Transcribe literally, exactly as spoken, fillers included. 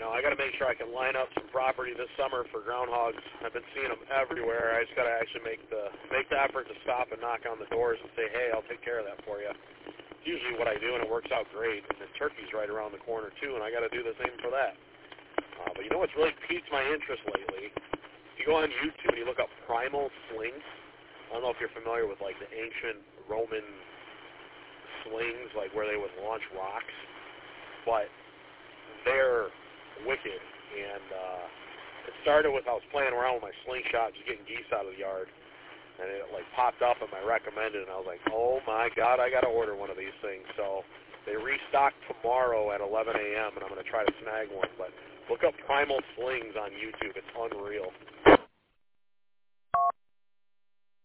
I know. I got to make sure I can line up some property this summer for groundhogs. I've been seeing them everywhere. I just got to actually make the make the effort to stop and knock on the doors and say, hey, I'll take care of that for you. It's usually what I do, and it works out great. And the turkey's right around the corner, too, and I got to do the same for that. Uh, but you know what's really piqued my interest lately? If you go on YouTube and you look up primal slings, I don't know if you're familiar with, like, the ancient Roman slings, like where they would launch rocks, but they're wicked. And uh, it started with I was playing around with my slingshot, just getting geese out of the yard, and it like popped up in my recommended, and I was like, oh my God, I got to order one of these things. So they restock tomorrow at eleven a.m., and I'm going to try to snag one. But look up Primal Slings on YouTube. It's unreal.